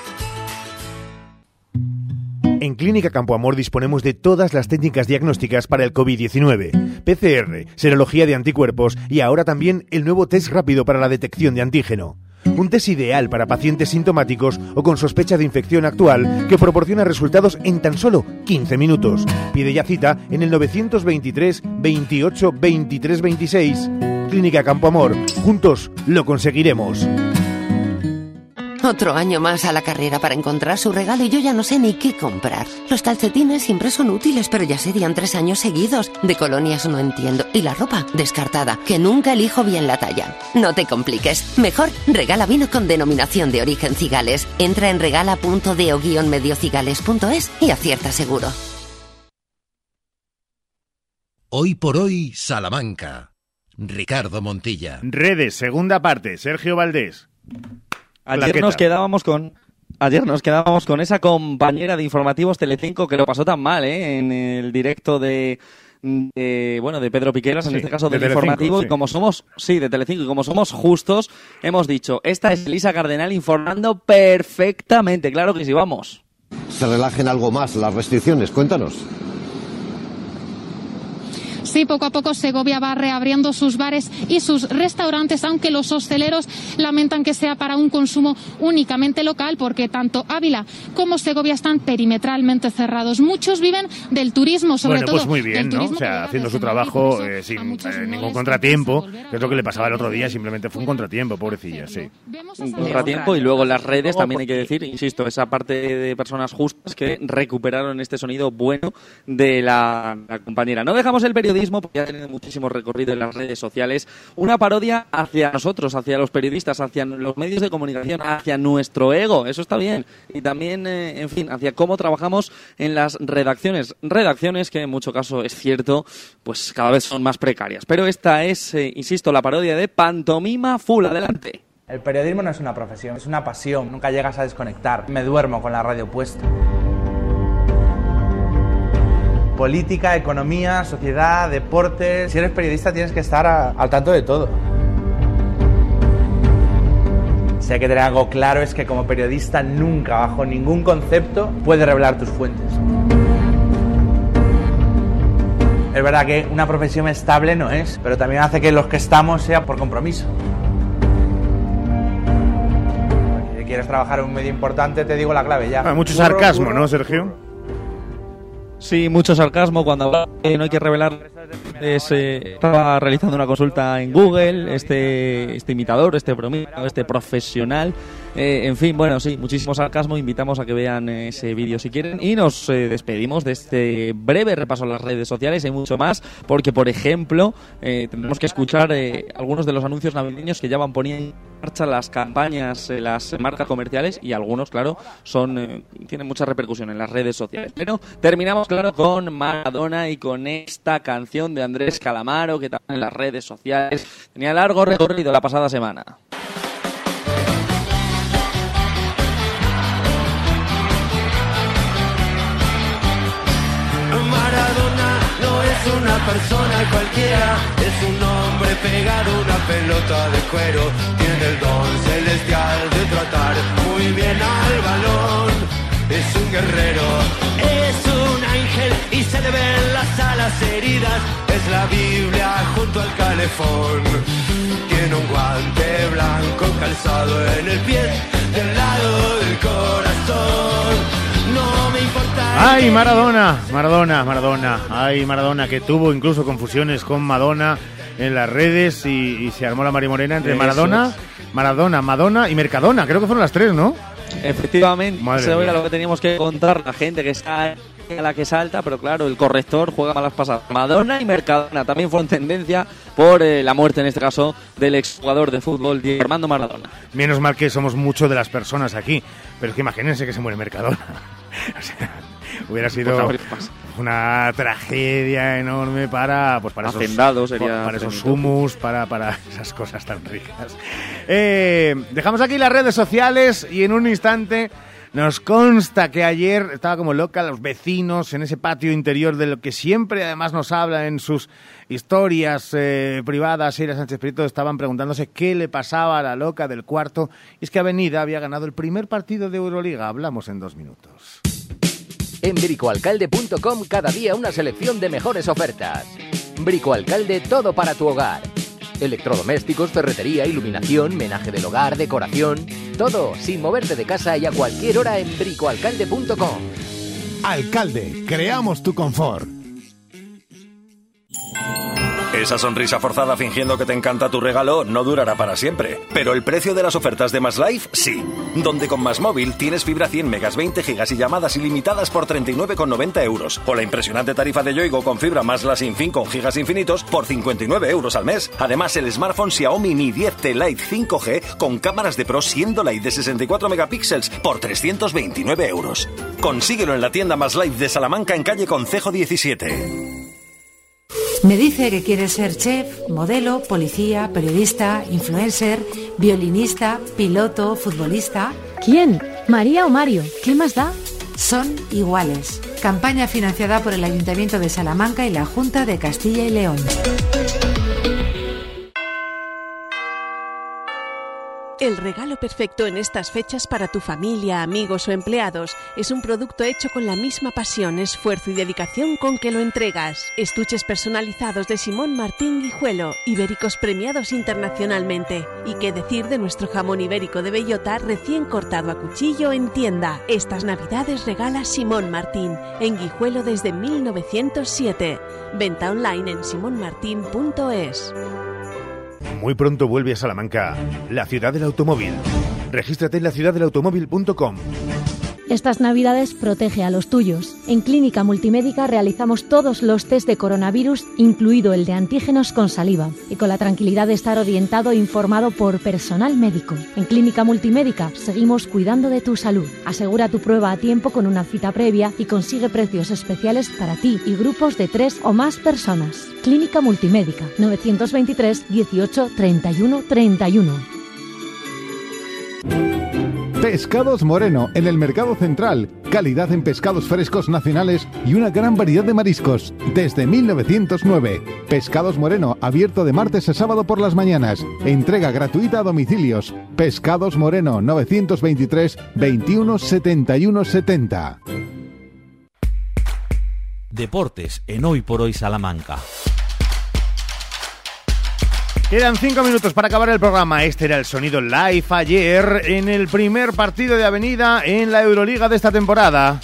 En Clínica Campo Amor disponemos de todas las técnicas diagnósticas para el COVID diecinueve. P C R, serología de anticuerpos y ahora también el nuevo test rápido para la detección de antígeno. Un test ideal para pacientes sintomáticos o con sospecha de infección actual que proporciona resultados en tan solo quince minutos. Pide ya cita en el novecientos veintitrés veintiocho veintitrés veintiséis. Clínica Campo Amor. Juntos lo conseguiremos. Otro año más a la carrera para encontrar su regalo y yo ya no sé ni qué comprar. Los calcetines siempre son útiles, pero ya serían tres años seguidos. De colonias no entiendo. Y la ropa, descartada, que nunca elijo bien la talla. No te compliques. Mejor, regala vino con denominación de origen Cigales. Entra en regala punto deo guion medio cigales punto es y acierta seguro. Hoy por hoy, Salamanca. Ricardo Montilla. Redes, segunda parte. Sergio Valdés. Ayer Plaqueta. nos quedábamos con ayer nos quedábamos con esa compañera de informativos Telecinco que lo pasó tan mal, ¿eh? En el directo de, de bueno de Pedro Piqueras, en Sí, este caso de del Telecinco, informativo, sí. y como somos sí de Telecinco y como somos justos hemos dicho esta es Elisa Cardenal informando perfectamente, claro que sí, vamos. se relajen algo más las restricciones. Cuéntanos. Sí, poco a poco Segovia va reabriendo sus bares y sus restaurantes, aunque los hosteleros lamentan que sea para un consumo únicamente local, porque tanto Ávila como Segovia están perimetralmente cerrados. Muchos viven del turismo, sobre bueno, todo. Pues muy bien, ¿no? O sea, haciendo su trabajo eh, sin eh, ningún contratiempo, que es lo que le pasaba el otro día, simplemente fue un contratiempo, pobrecilla, sí. Un contratiempo, y luego las redes también hay que decir, insisto, esa parte de personas justas que recuperaron este sonido bueno de la, la compañera. No dejamos el periodismo, porque ha tenido muchísimo recorrido en las redes sociales, una parodia hacia nosotros, hacia los periodistas, hacia los medios de comunicación, hacia nuestro ego, eso está bien, y también, eh, en fin, hacia cómo trabajamos en las redacciones, redacciones que en mucho caso es cierto, pues cada vez son más precarias, pero esta es, eh, insisto, la parodia de Pantomima Full. Adelante. El periodismo no es una profesión, es una pasión, nunca llegas a desconectar, me duermo con la radio puesta. Política, economía, sociedad, deportes. Si eres periodista tienes que estar a, al tanto de todo. Si hay que tener algo claro es que como periodista nunca, bajo ningún concepto, puedes revelar tus fuentes. Es verdad que una profesión estable no es, pero también hace que los que estamos sea por compromiso. Si quieres trabajar en un medio importante, te digo la clave ya. Ah, mucho sarcasmo, ¿no, Sergio? Sí, mucho sarcasmo cuando habla que no hay que revelar. Es, eh, estaba realizando una consulta en Google, este, este imitador, este bromista, este profesional. Eh, en fin, bueno, sí, muchísimo sarcasmo. Invitamos a que vean ese vídeo si quieren. Y nos eh, despedimos de este breve repaso a las redes sociales. Hay mucho más, porque, por ejemplo, eh, tendremos que escuchar eh, algunos de los anuncios navideños que ya van poniendo en marcha las campañas, eh, las marcas comerciales, y algunos, claro, son eh, tienen mucha repercusión en las redes sociales. Pero terminamos, claro, con Maradona y con esta canción de Andrés Calamaro, que también en las redes sociales tenía largo recorrido la pasada semana. Maradona no es una persona cualquiera, es un hombre pegado a una pelota de cuero. Tiene el don celestial de tratar muy bien al balón. Es un guerrero, es un ángel y se le ven las alas heridas. Es la Biblia junto al calefón. Tiene un guante blanco calzado en el pie del lado del corazón. No me importa. Ay, Maradona, Maradona, Maradona. Ay, Maradona, que tuvo incluso confusiones con Madonna en las redes y, y se armó la marimorena entre Maradona, Maradona, Madonna y Mercadona. Creo que fueron las tres, ¿no? Efectivamente, eso era lo que teníamos que contar. La gente que está a la que salta, pero claro, el corrector juega malas pasadas. Madonna y Mercadona también fueron tendencia por eh, la muerte, en este caso, del exjugador de fútbol Diego Armando Maradona. Menos mal que somos mucho de las personas aquí, pero es que imagínense que se muere Mercadona. O sea, hubiera sido una tragedia enorme para pues para Hacendado esos, sería para esos humus, para, para esas cosas tan ricas. Eh, dejamos aquí las redes sociales y en un instante nos consta que ayer estaba como loca los vecinos en ese patio interior de lo que siempre además nos habla en sus historias eh, privadas. Eira Sánchez Prieto estaban preguntándose qué le pasaba a la loca del cuarto. Y es que Avenida había ganado el primer partido de Euroliga. Hablamos en dos minutos. En bricoalcalde punto com cada día una selección de mejores ofertas. Bricoalcalde, todo para tu hogar. Electrodomésticos, ferretería, iluminación, menaje del hogar, decoración... Todo, sin moverte de casa y a cualquier hora en bricoalcalde punto com. Alcalde, creamos tu confort. Esa sonrisa forzada fingiendo que te encanta tu regalo no durará para siempre. Pero el precio de las ofertas de Más Life, sí. Donde con Más Móvil tienes fibra cien megas, veinte gigas y llamadas ilimitadas por treinta y nueve con noventa euros. O la impresionante tarifa de Yoigo con fibra más la sin fin con gigas infinitos por cincuenta y nueve euros al mes. Además, el smartphone Xiaomi Mi diez T Lite cinco G con cámaras de Pro siendo Lite de sesenta y cuatro megapíxeles por trescientos veintinueve euros. Consíguelo en la tienda Más Life de Salamanca en calle Concejo diecisiete. Me dice que quiere ser chef, modelo, policía, periodista, influencer, violinista, piloto, futbolista. ¿Quién? ¿María o Mario? ¿Qué más da? Son iguales. Campaña financiada por el Ayuntamiento de Salamanca y la Junta de Castilla y León. El regalo perfecto en estas fechas para tu familia, amigos o empleados es un producto hecho con la misma pasión, esfuerzo y dedicación con que lo entregas. Estuches personalizados de Simón Martín Guijuelo, ibéricos premiados internacionalmente. Y qué decir de nuestro jamón ibérico de bellota recién cortado a cuchillo en tienda. Estas navidades regala Simón Martín, en Guijuelo desde mil novecientos siete. Venta online en simon martin punto es. Muy pronto vuelve a Salamanca, la ciudad del automóvil. Regístrate en la ciudad del automóvil punto com. Estas Navidades protege a los tuyos. En Clínica Multimédica realizamos todos los test de coronavirus, incluido el de antígenos con saliva, y con la tranquilidad de estar orientado e informado por personal médico. En Clínica Multimédica seguimos cuidando de tu salud. Asegura tu prueba a tiempo con una cita previa y consigue precios especiales para ti y grupos de tres o más personas. Clínica Multimédica, novecientos veintitrés dieciocho treinta y uno treinta y uno. Pescados Moreno, en el Mercado Central. Calidad en pescados frescos nacionales y una gran variedad de mariscos. Desde mil novecientos nueve. Pescados Moreno, abierto de martes a sábado por las mañanas. Entrega gratuita a domicilios. Pescados Moreno, novecientos veintitrés veintiuno setenta y uno setenta. Deportes en Hoy por Hoy Salamanca. Quedan cinco minutos para acabar el programa. Este era el sonido live ayer en el primer partido de Avenida en la Euroliga de esta temporada.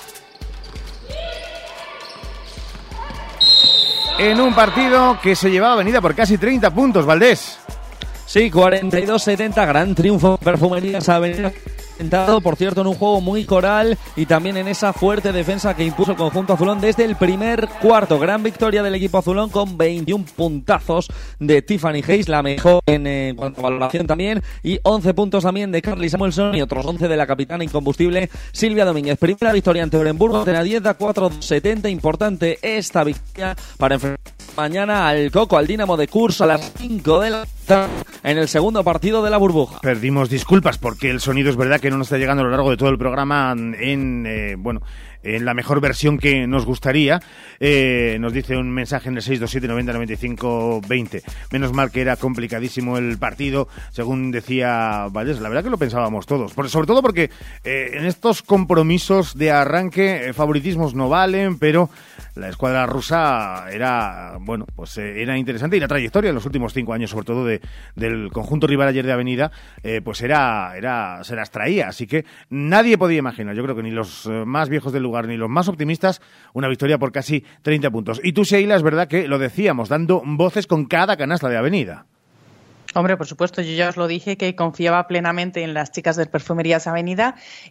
En un partido que se llevaba Avenida por casi treinta puntos, Valdés. Sí, cuarenta y dos setenta, gran triunfo Perfumerías Avenida. Por cierto, en un juego muy coral y también en esa fuerte defensa que impuso el conjunto azulón desde el primer cuarto. Gran victoria del equipo azulón con veintiún puntazos de Tiffany Hayes, la mejor en, eh, en cuanto a valoración también, y once puntos también de Carly Samuelson y otros once de la capitana incombustible Silvia Domínguez. Primera victoria ante Orenburgo, Tenadieta cuatro setenta. Importante esta victoria para enfrentar mañana al Coco, al Dinamo de Kurs a las cinco de la tarde en el segundo partido de la burbuja. Perdimos disculpas porque el sonido es verdad que no nos está llegando a lo largo de todo el programa en, eh, bueno, en la mejor versión que nos gustaría. Eh, nos dice un mensaje en el seis dos siete noventa noventa y cinco veinte. Menos mal que era complicadísimo el partido, según decía Valdés. La verdad que lo pensábamos todos, por, sobre todo porque eh, en estos compromisos de arranque eh, favoritismos no valen, pero la escuadra rusa era, bueno, pues eh, era interesante, y la trayectoria en los últimos cinco años, sobre todo de, del conjunto rival ayer de Avenida, eh, pues era, era, se las traía. Así que nadie podía imaginar, yo creo que ni los eh, más viejos del lugar ni los más optimistas, una victoria por casi treinta puntos. Y tú, Sheila, es verdad que lo decíamos, dando voces con cada canasta de Avenida. Hombre, por supuesto, yo ya os lo dije que confiaba plenamente en las chicas de Perfumerías Avenida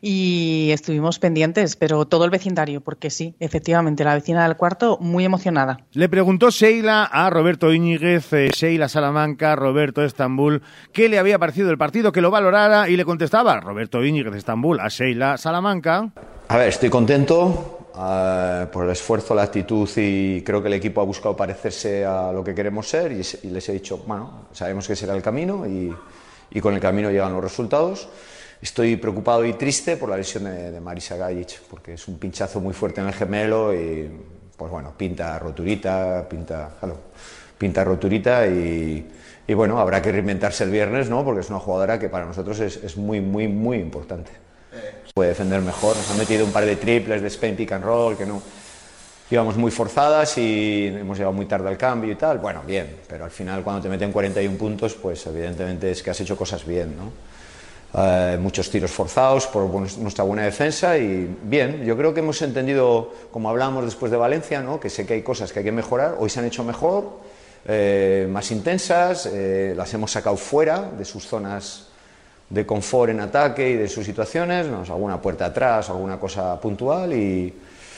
y estuvimos pendientes, pero todo el vecindario, porque sí, efectivamente, la vecina del cuarto muy emocionada. Le preguntó Sheila a Roberto Íñiguez, eh, Sheila Salamanca, Roberto Estambul, qué le había parecido el partido, que lo valorara, y le contestaba Roberto Íñiguez Estambul a Sheila Salamanca. A ver, estoy contento. Uh, por el esfuerzo, la actitud, y creo que el equipo ha buscado parecerse a lo que queremos ser, y, y les he dicho, bueno, sabemos que será el camino y, y con el camino llegan los resultados. Estoy preocupado y triste por la lesión de, de Marisa Gajic, porque es un pinchazo muy fuerte en el gemelo y pues bueno, pinta roturita, pinta, hello, pinta roturita y, y bueno, habrá que reinventarse el viernes, ¿no? Porque es una jugadora que para nosotros es, es muy, muy, muy importante. Puede defender mejor, nos ha metido un par de triples de Spain pick and roll que no íbamos muy forzadas y hemos llegado muy tarde al cambio y tal. Bueno, bien, pero al final cuando te meten cuarenta y uno puntos, pues evidentemente es que has hecho cosas bien, ¿no? Uh, muchos tiros forzados por nuestra buena defensa y bien, yo creo que hemos entendido, como hablábamos después de Valencia, ¿no? Que sé que hay cosas que hay que mejorar, hoy se han hecho mejor, eh, más intensas, eh, las hemos sacado fuera de sus zonas de confort en ataque y de sus situaciones, ¿no? Alguna puerta atrás, alguna cosa puntual y,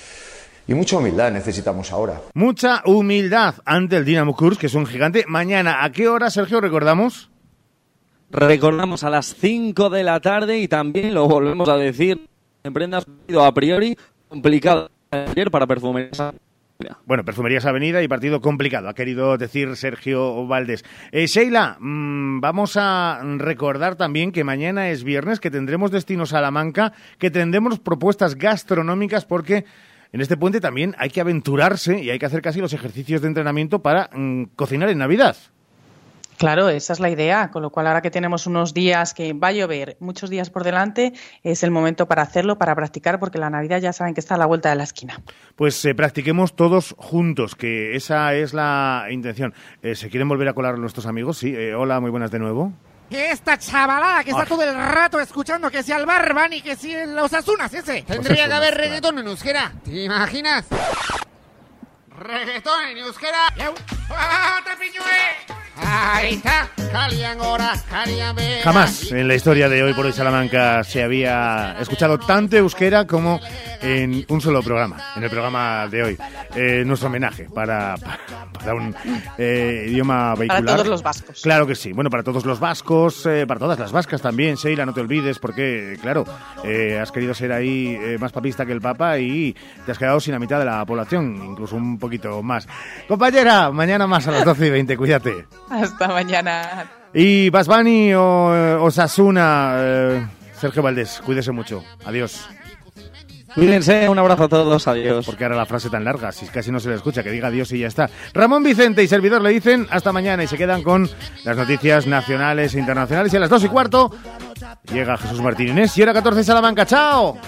y mucha humildad necesitamos ahora. Mucha humildad ante el Dinamo Kurs, que es un gigante. Mañana, ¿a qué hora, Sergio, recordamos? Recordamos a las cinco de la tarde y también lo volvemos a decir, en prendas a priori complicado ayer para Perfumerías. Bueno, Perfumerías Avenida y partido complicado, ha querido decir Sergio Valdés. Eh, Sheila, mmm, vamos a recordar también que mañana es viernes, que tendremos Destino Salamanca, que tendremos propuestas gastronómicas, porque en este puente también hay que aventurarse y hay que hacer casi los ejercicios de entrenamiento para mmm, cocinar en Navidad. Claro, esa es la idea, con lo cual ahora que tenemos unos días que va a llover, muchos días por delante, es el momento para hacerlo, para practicar, porque la Navidad ya saben que está a la vuelta de la esquina. Pues eh, practiquemos todos juntos, que esa es la intención. Eh, ¿Se quieren volver a colar nuestros amigos? Sí, eh, hola, muy buenas de nuevo. Que esta chavalada que está Ay. todo el rato escuchando que si al Barban y que si en los Asunas ese. Tendría que haber reggaetón en euskera, ¿te imaginas? Reggaetón en euskera. ¡Ah, tapiñue! Ahí está, Caliangora, Caliambe. Jamás en la historia de Hoy por Hoy Salamanca se había escuchado tanto euskera como en un solo programa, en el programa de hoy. Eh, nuestro homenaje para, para, para un eh, idioma vehicular. Para todos los vascos. Claro que sí. Bueno, para todos los vascos, eh, para todas las vascas también, Sheila, no te olvides, porque, claro, eh, has querido ser ahí eh, más papista que el Papa y te has quedado sin la mitad de la población, incluso un poquito más. Compañera, mañana más a las doce y veinte, cuídate. Hasta mañana. Y Bad Bunny o Osasuna, eh, Sergio Valdés, cuídese mucho. Adiós. Cuídense, un abrazo a todos, adiós. Porque ahora la frase tan larga, si casi no se le escucha, que diga adiós y ya está. Ramón Vicente y servidor le dicen hasta mañana y se quedan con las noticias nacionales e internacionales. Y a las dos y cuarto llega Jesús Martín Inés y hora catorce Salamanca. ¡Chao!